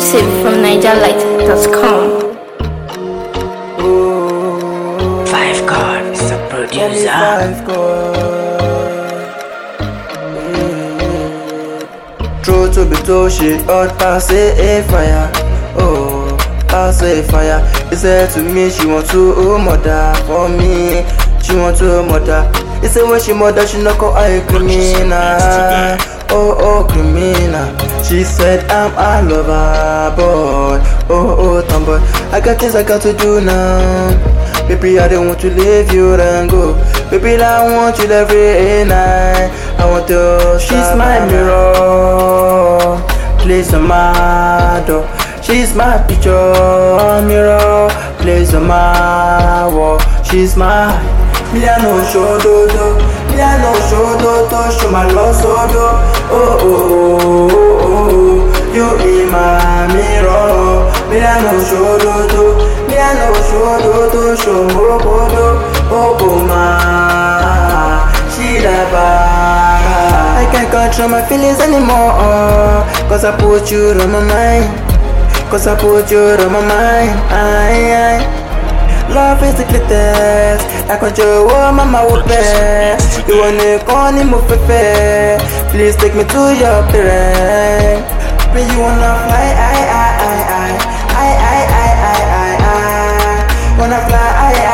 Exclusive from NigerLight.com. Five God is the producer. True to be told, she hot pass a fire. Oh, pass a fire. He said to me, she want to murder for me. She want to murder. He said when she murder, she not call I criminal. Oh, criminal. She said I'm a lover boy. Oh, tomboy. I got things I got to do now. Baby, I don't want to leave you and go. Baby, I want you every night. I want to. She's my mirror, place on my door. She's my picture mirror, place on my wall. She's my me I know show do do, me I know show do do, show my love so do. Oh, you in my mirror. Me I know show do do, me I know show do do, show more do. Oh my, she la bara. I can't control my feelings anymore, cause I put you on my mind. Cause I put you on my mind. Love is the greatest. I control what mama would bear. You wanna call me more fair. Please take me to your parents. When you wanna fly, wanna fly,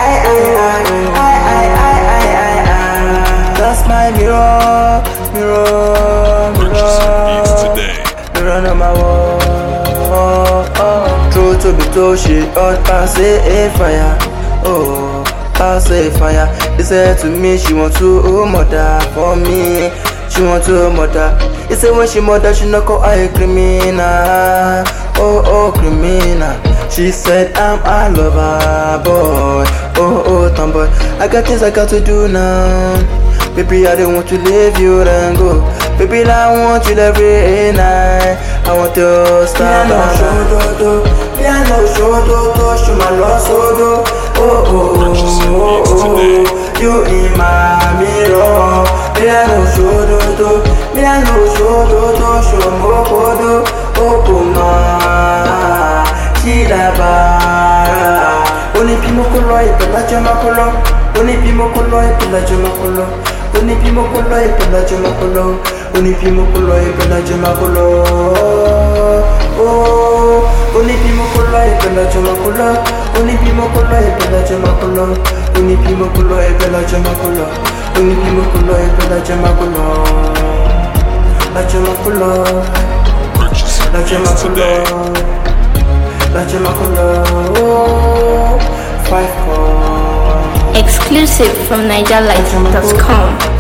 that's my mirror, mirror on my wall. True to be told, she hot pass a fire. Oh, pass a fire. He said to me, she want to murder for me. She want to murder. He said when she murder, she not call I criminal. Oh, criminal. She said I'm a lover boy. Oh, tomboy. I got things I got to do now. Baby, I don't want to leave you and go. Baby, I want you every night. I want to stop. Me I know show do, show my love so do. Oh, you in my mirror. Me I know show do, me I know show do, show more do. Oh my, she la bara. Oni pimo kolo ipela jama kolo. Oni pimo kolo ipela jama kolo. Oni pimo kolo ipela jama kolo. Oni pimo kolo ipela jama kolo. Oh, oni pimo kolo ipela jama kolo. Oni pimo kolo ipela jama kolo. Oni pimo kolo ipela jama kolo. Oni pimo kolo ipela jama kolo. La jama kolo. La jama kolo. La jama kolo. Five call. Exclusive from NigerLight.com.